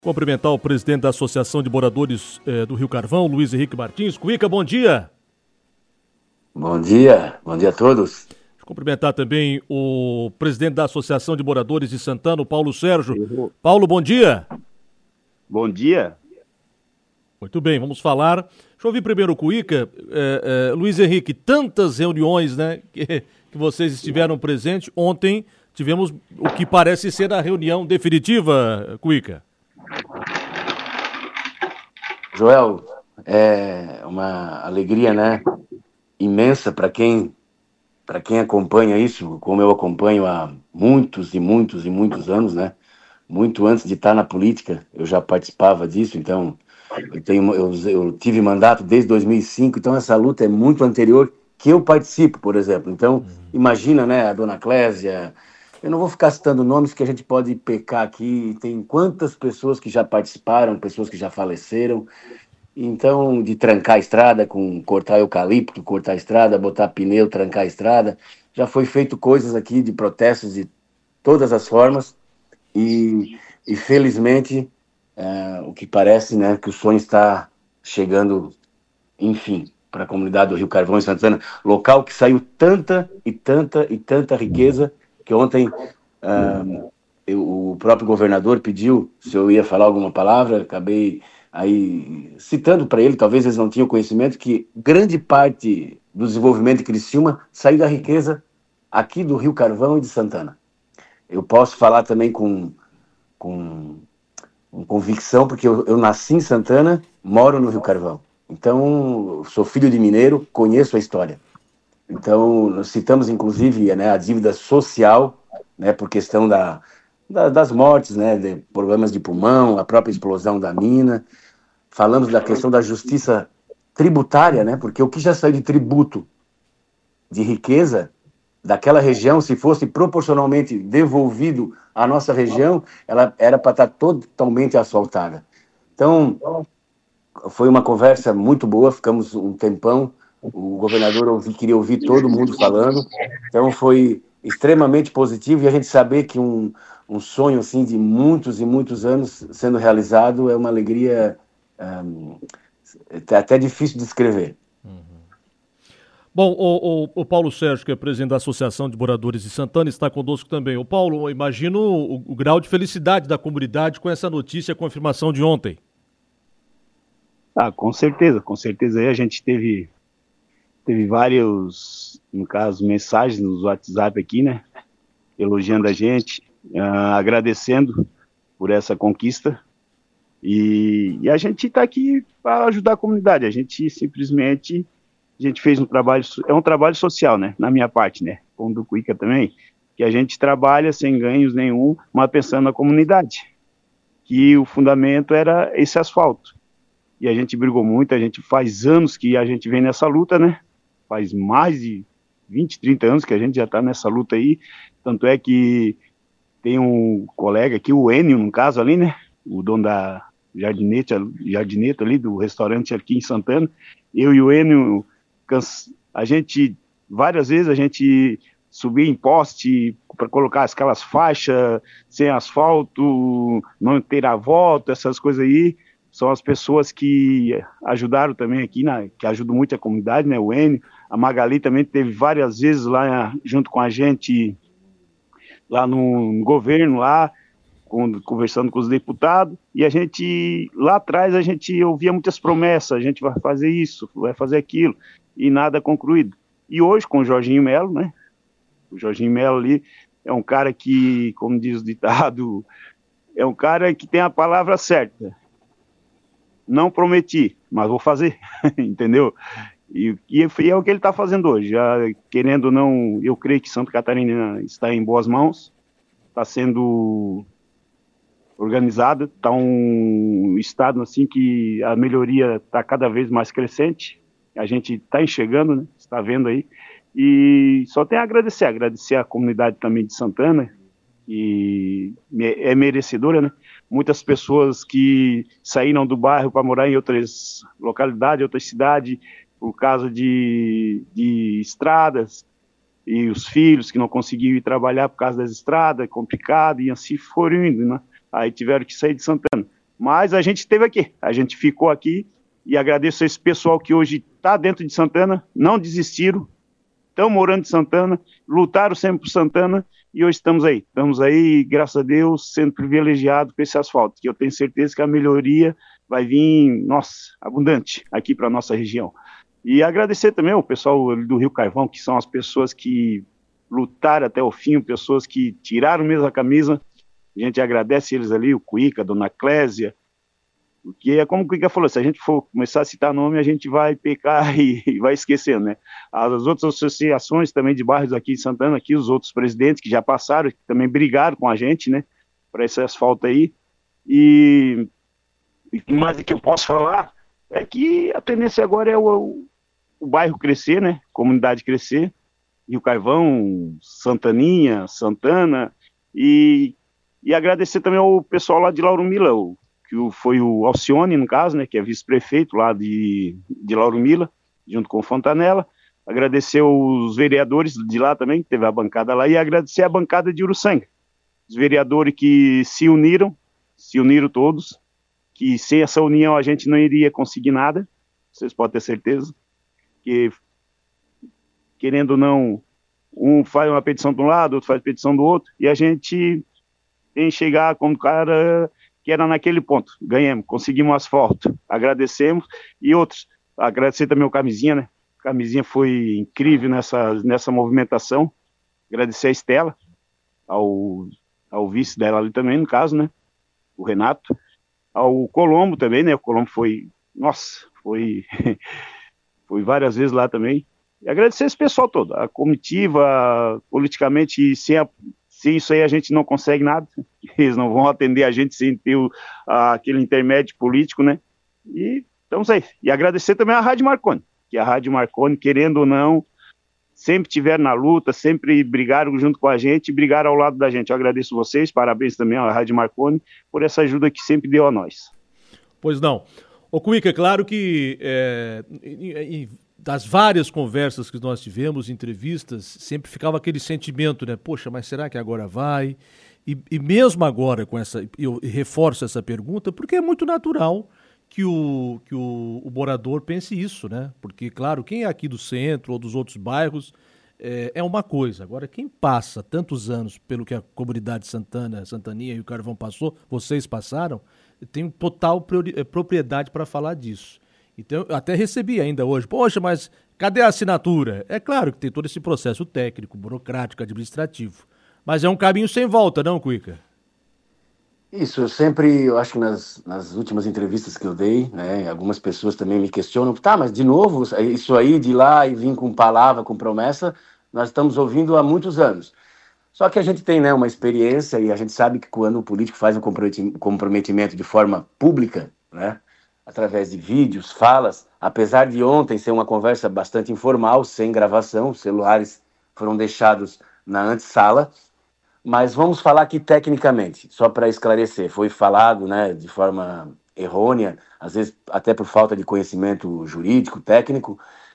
Cumprimentar o presidente da Associação de Moradores do Rio Carvão, Luiz Henrique Martins. Cuica, bom dia. Bom dia a todos. Cumprimentar também o presidente da Associação de Moradores de Santana, o Paulo Sérgio. Paulo, bom dia. Bom dia. Muito bem, vamos falar. Deixa eu ouvir primeiro o Cuica. Luiz Henrique, tantas reuniões, né, que vocês estiveram presentes. Ontem tivemos o que parece ser a reunião definitiva, Cuica. Joel, é uma alegria, né, imensa para quem acompanha isso, como eu acompanho há muitos anos, né? Muito antes de estar na política, eu já participava disso, então eu tive mandato desde 2005, então essa luta é muito anterior que eu participo, por exemplo. Então, imagina, né, a dona Clésia. Eu não vou ficar citando nomes que a gente pode pecar aqui. Tem quantas pessoas que já participaram, pessoas que já faleceram. Então, de trancar a estrada, cortar eucalipto, cortar a estrada, botar pneu, trancar a estrada. Já foi feito coisas aqui de protestos de todas as formas. E felizmente, o que parece, né, que o sonho está chegando, enfim, para a comunidade do Rio Carvão e Santana. Local que saiu tanta riqueza que ontem o próprio governador pediu se eu ia falar alguma palavra, acabei aí citando para ele, talvez eles não tinham conhecimento, que grande parte do desenvolvimento de Criciúma saiu da riqueza aqui do Rio Carvão e de Santana. Eu posso falar também com convicção, porque eu nasci em Santana, moro no Rio Carvão. Então, sou filho de mineiro, conheço a história. Então, nós citamos, inclusive, né, a dívida social, né, por questão das mortes, né, de problemas de pulmão, a própria explosão da mina. Falamos da questão da justiça tributária, né, porque o que já saiu de tributo de riqueza daquela região, se fosse proporcionalmente devolvido à nossa região, ela era para estar totalmente asfaltada. Então, foi uma conversa muito boa, ficamos um tempão. O governador queria ouvir todo mundo falando, então foi extremamente positivo, e a gente saber que um sonho assim de muitos e muitos anos sendo realizado é uma alegria até difícil de descrever. Bom, o Paulo Sérgio, que é presidente da Associação de Moradores de Santana, está conosco também. O Paulo, imagino o grau de felicidade da comunidade com essa notícia, a confirmação de ontem. Com certeza. Aí a gente teve vários, no caso, mensagens nos WhatsApp aqui, né? Elogiando a gente, agradecendo por essa conquista. E a gente está aqui para ajudar a comunidade. A gente simplesmente fez um trabalho social, né? Na minha parte, né? Como do Cuica também, que a gente trabalha sem ganhos nenhum, mas pensando na comunidade. Que o fundamento era esse asfalto. E a gente brigou muito, a gente faz anos que a gente vem nessa luta, né? Faz mais de 20, 30 anos que a gente já está nessa luta aí. Tanto é que tem um colega aqui, o Enio, no caso ali, né? O dono da Jardineta ali, do restaurante aqui em Santana. Eu e o Enio, várias vezes a gente subia em poste para colocar aquelas faixas sem asfalto, não ter a volta, essas coisas aí. São as pessoas que ajudaram também aqui, que ajudam muito a comunidade, né? O Enio, a Magali também teve várias vezes lá junto com a gente, lá no governo, lá, conversando com os deputados, e a gente, lá atrás, a gente ouvia muitas promessas, a gente vai fazer isso, vai fazer aquilo, e nada concluído. E hoje, com o Jorginho Melo, né? O Jorginho Melo ali é um cara que, como diz o ditado, é um cara que tem a palavra certa. Não prometi, mas vou fazer, entendeu? E é o que ele está fazendo hoje. Já, querendo ou não, eu creio que Santa Catarina está em boas mãos, está sendo organizada, está um estado assim que a melhoria está cada vez mais crescente. A gente está enxergando, né? Está vendo aí. E só tem a agradecer a comunidade também de Santana, que é merecedora, né? Muitas pessoas que saíram do bairro para morar em outras localidades, outras cidades, por causa de estradas, e os filhos que não conseguiam ir trabalhar por causa das estradas, é complicado, e assim foram indo, né? Aí tiveram que sair de Santana. Mas a gente esteve aqui, a gente ficou aqui, e agradeço a esse pessoal que hoje está dentro de Santana, não desistiram, estão morando em Santana, lutaram sempre por Santana, e hoje estamos aí, graças a Deus, sendo privilegiado com esse asfalto, que eu tenho certeza que a melhoria vai vir, nossa, abundante aqui para a nossa região. E agradecer também ao pessoal do Rio Carvão, que são as pessoas que lutaram até o fim, pessoas que tiraram mesmo a camisa. A gente agradece eles ali, o Cuica, a Dona Clésia, porque é como o Cuica falou, se a gente for começar a citar nome, a gente vai pecar e vai esquecendo, né? As outras associações também de bairros aqui em Santana, aqui, os outros presidentes que já passaram, que também brigaram com a gente, né, para esse asfalto aí. E mais o que eu posso falar é que a tendência agora é o bairro crescer, né, comunidade crescer, Rio Carvão, Santaninha, Santana, e agradecer também ao pessoal lá de Lauro Mila, que foi o Alcione, no caso, né, que é vice-prefeito lá de Lauro Mila, junto com o Fontanella, agradecer os vereadores de lá também, que teve a bancada lá, e agradecer a bancada de Uruçanga, os vereadores que se uniram todos, que sem essa união a gente não iria conseguir nada, vocês podem ter certeza, que, querendo ou não, um faz uma petição de um lado, outro faz petição do outro, e a gente tem que chegar como cara que era naquele ponto, ganhamos, conseguimos asfalto, agradecemos, e outros, agradecer também ao Camisinha, né, Camisinha foi incrível nessa movimentação, agradecer a Estela, ao vice dela ali também, no caso, né, o Renato, ao Colombo também, né, o Colombo foi várias vezes lá também, e agradecer esse pessoal todo, a comitiva, politicamente, sem isso aí a gente não consegue nada, eles não vão atender a gente sem ter aquele intermédio político, né, e estamos aí. E agradecer também a Rádio Marconi, que a Rádio Marconi, querendo ou não, sempre estiveram na luta, sempre brigaram junto com a gente, brigaram ao lado da gente. Eu agradeço vocês, parabéns também à Rádio Marconi, por essa ajuda que sempre deu a nós. Pois não. Ô Cuica, é claro que das várias conversas que nós tivemos, entrevistas, sempre ficava aquele sentimento, né? Poxa, mas será que agora vai? E mesmo agora, eu reforço essa pergunta, porque é muito natural que o morador pense isso, né? Porque, claro, quem é aqui do centro ou dos outros bairros é uma coisa. Agora, quem passa tantos anos pelo que a comunidade Santaninha e o Carvão passou, vocês passaram, tem total propriedade para falar disso. Então, eu até recebi ainda hoje, poxa, mas cadê a assinatura? É claro que tem todo esse processo técnico, burocrático, administrativo. Mas é um caminho sem volta, não, Cuica? Isso, eu acho que nas últimas entrevistas que eu dei, né, algumas pessoas também me questionam, tá, mas de novo, isso aí de ir lá e vir com palavra, com promessa, nós estamos ouvindo há muitos anos. Só que a gente tem, né, uma experiência e a gente sabe que quando o político faz um comprometimento de forma pública, né, através de vídeos, falas, apesar de ontem ser uma conversa bastante informal, sem gravação, os celulares foram deixados na antessala, mas vamos falar aqui tecnicamente, só para esclarecer, foi falado, né, de forma errônea, às vezes até por falta de conhecimento jurídico, técnico.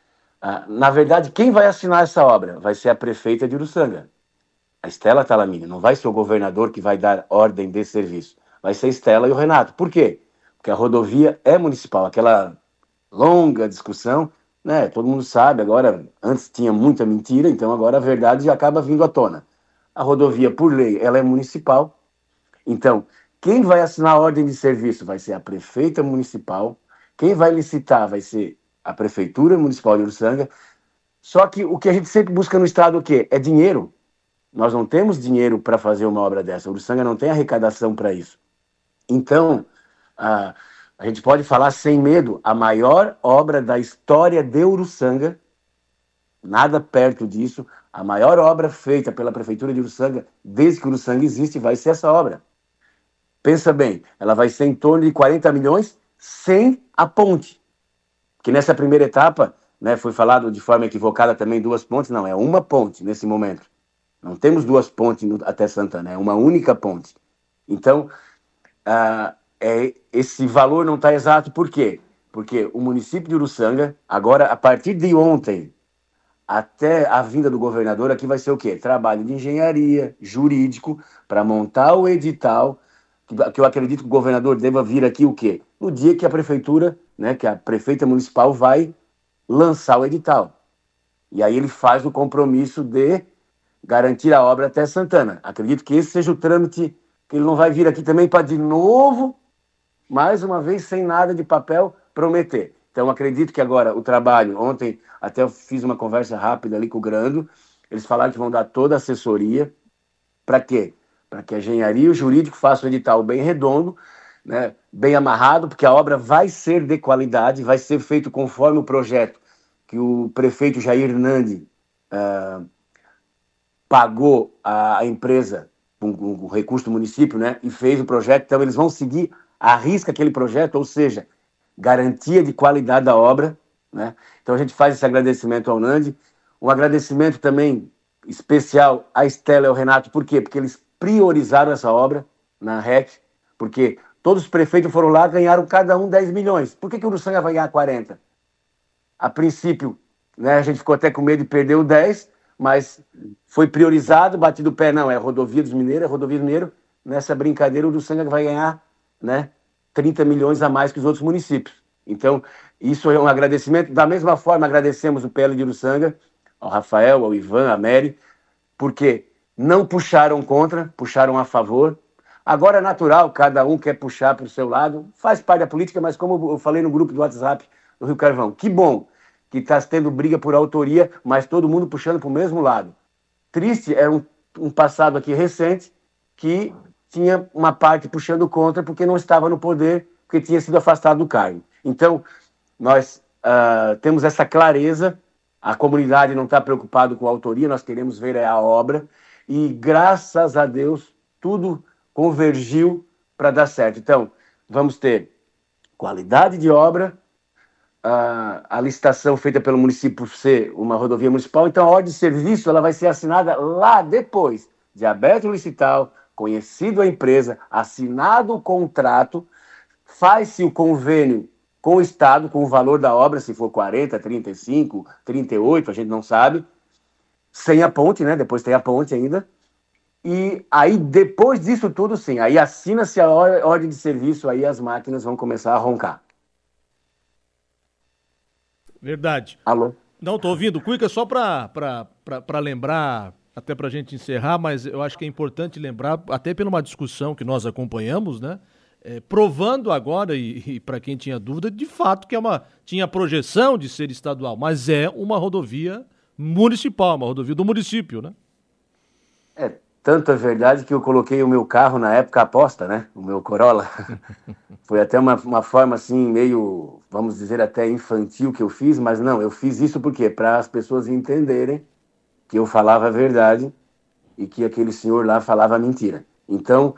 Na verdade, quem vai assinar essa obra vai ser a prefeita de Uruçanga, a Estela Talamini, não vai ser o governador que vai dar ordem de serviço, vai ser a Estela e o Renato. Por quê? Porque a rodovia é municipal, aquela longa discussão, né, todo mundo sabe, agora, antes tinha muita mentira, então agora a verdade acaba vindo à tona. A rodovia, por lei, ela é municipal. Então, quem vai assinar a ordem de serviço vai ser a prefeita municipal. Quem vai licitar vai ser a Prefeitura Municipal de Uruçanga. Só que o que a gente sempre busca no Estado é o quê? É dinheiro. Nós não temos dinheiro para fazer uma obra dessa. Uruçanga não tem arrecadação para isso. Então, a gente pode falar sem medo, a maior obra da história de Uruçanga, nada perto disso, a maior obra feita pela Prefeitura de Uruçanga, desde que Uruçanga existe, vai ser essa obra. Pensa bem, ela vai ser em torno de 40 milhões sem a ponte. Que nessa primeira etapa, né, foi falado de forma equivocada também 2 pontes, não, é uma ponte nesse momento. Não temos 2 pontes até Santana, é uma única ponte. Então, esse valor não está exato, por quê? Porque o município de Uruçanga, agora, a partir de ontem, até a vinda do governador, aqui vai ser o quê? Trabalho de engenharia, jurídico, para montar o edital, que eu acredito que o governador deva vir aqui o quê? No dia que a prefeitura, né, que a prefeita municipal vai lançar o edital. E aí ele faz o compromisso de garantir a obra até Santana. Acredito que esse seja o trâmite, que ele não vai vir aqui também para de novo, mais uma vez, sem nada de papel, prometer. Então acredito que agora o trabalho, ontem até eu fiz uma conversa rápida ali com o Grando, eles falaram que vão dar toda a assessoria. Para quê? Para que a engenharia e o jurídico façam um edital bem redondo, né, bem amarrado, porque a obra vai ser de qualidade, vai ser feito conforme o projeto que o prefeito Jair Nandi pagou a empresa com recurso do município, né, e fez o projeto. Então eles vão seguir à risca aquele projeto, ou seja, garantia de qualidade da obra, né? Então a gente faz esse agradecimento ao Nandi, um agradecimento também especial à Estela e ao Renato. Por quê? Porque eles priorizaram essa obra na REC, porque todos os prefeitos foram lá, ganharam cada um 10 milhões. Por que o Uruçanga vai ganhar 40? A princípio, né, a gente ficou até com medo de perder o 10, mas foi priorizado, batido o pé, não, é Rodovia dos Mineiros, é Rodovia dos Mineiros. Nessa brincadeira, o Uruçanga vai ganhar, né, 30 milhões a mais que os outros municípios. Então, isso é um agradecimento. Da mesma forma, agradecemos o PL de Uruçanga, ao Rafael, ao Ivan, à Mary, porque não puxaram contra, puxaram a favor. Agora é natural, cada um quer puxar para o seu lado, faz parte da política, mas como eu falei no grupo do WhatsApp do Rio Carvão, que bom que está tendo briga por autoria, mas todo mundo puxando para o mesmo lado. Triste é um passado aqui recente que tinha uma parte puxando contra porque não estava no poder, porque tinha sido afastado do cargo. Então, nós temos essa clareza, a comunidade não está preocupada com a autoria, nós queremos ver a obra, e graças a Deus, tudo convergiu para dar certo. Então, vamos ter qualidade de obra, a licitação feita pelo município por ser uma rodovia municipal, então a ordem de serviço ela vai ser assinada lá depois de aberto o licital, conhecido a empresa, assinado o contrato, faz-se o convênio com o Estado, com o valor da obra, se for 40, 35, 38, a gente não sabe, sem a ponte, né? Depois tem a ponte ainda. E aí, depois disso tudo, sim, aí assina-se a ordem de serviço, aí as máquinas vão começar a roncar. Verdade. Alô? Não, tô ouvindo. Cuica, só para lembrar, até para a gente encerrar, mas eu acho que é importante lembrar, até pela uma discussão que nós acompanhamos, né? Provando agora, e para quem tinha dúvida, de fato que tinha projeção de ser estadual, mas é uma rodovia municipal, uma rodovia do município, né? Tanto é verdade que eu coloquei o meu carro na época aposta, né? O meu Corolla. Foi até uma forma assim, meio, vamos dizer, até infantil que eu fiz, mas não, eu fiz isso por quê? Para as pessoas entenderem que eu falava a verdade e que aquele senhor lá falava mentira. Então,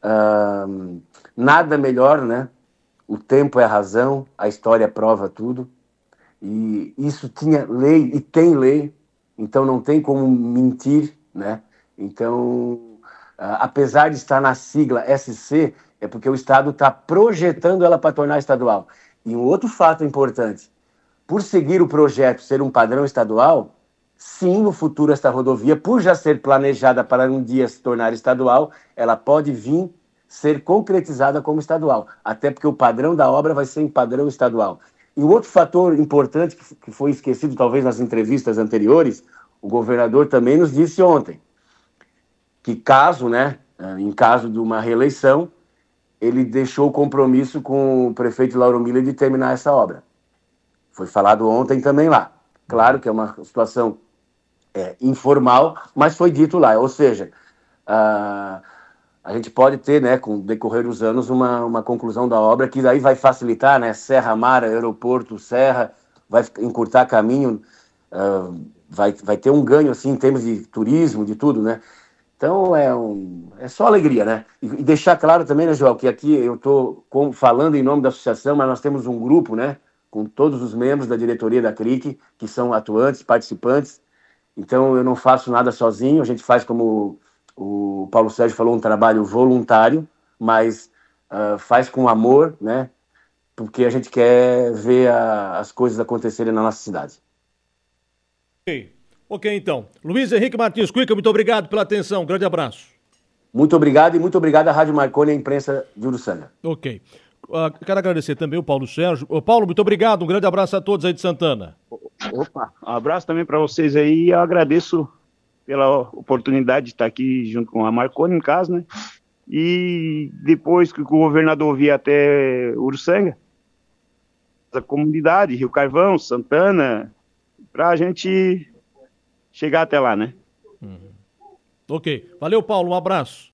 nada melhor, né? O tempo é a razão, a história prova tudo. E isso tinha lei e tem lei, então não tem como mentir, né? Então, apesar de estar na sigla SC, é porque o Estado está projetando ela para tornar estadual. E um outro fato importante, por seguir o projeto ser um padrão estadual, sim, no futuro esta rodovia, por já ser planejada para um dia se tornar estadual, ela pode vir ser concretizada como estadual, até porque o padrão da obra vai ser em padrão estadual. E um outro fator importante, que foi esquecido talvez nas entrevistas anteriores, o governador também nos disse ontem, que caso, né, em caso de uma reeleição, ele deixou o compromisso com o prefeito Lauro Miller de terminar essa obra. Foi falado ontem também lá. Claro que é uma situação informal, mas foi dito lá. Ou seja, a gente pode ter, né, com o decorrer dos anos, uma conclusão da obra que daí vai facilitar, né, Serra Mar, aeroporto, Serra, vai encurtar caminho, vai ter um ganho assim, em termos de turismo, de tudo, né? Então é só alegria, né? E deixar claro também, né, Joel, que aqui eu estou falando em nome da associação, mas nós temos um grupo, né, com todos os membros da diretoria da CRIC, que são atuantes, participantes. Então eu não faço nada sozinho, a gente faz, como o Paulo Sérgio falou, um trabalho voluntário, mas faz com amor, né? Porque a gente quer ver as coisas acontecerem na nossa cidade. Ok, então. Luiz Henrique Martins Cuica, muito obrigado pela atenção. Um grande abraço. Muito obrigado e muito obrigado à Rádio Marconi e à imprensa de Uruçanga. Ok. Quero agradecer também o Paulo Sérgio. Paulo, muito obrigado. Um grande abraço a todos aí de Santana. Opa, um abraço também para vocês aí. Eu agradeço pela oportunidade de estar aqui junto com a Marconi, em casa, né? E depois que o governador vier até Uruçanga, a comunidade, Rio Carvão, Santana, para a gente chegar até lá, né? Ok. Valeu, Paulo. Um abraço.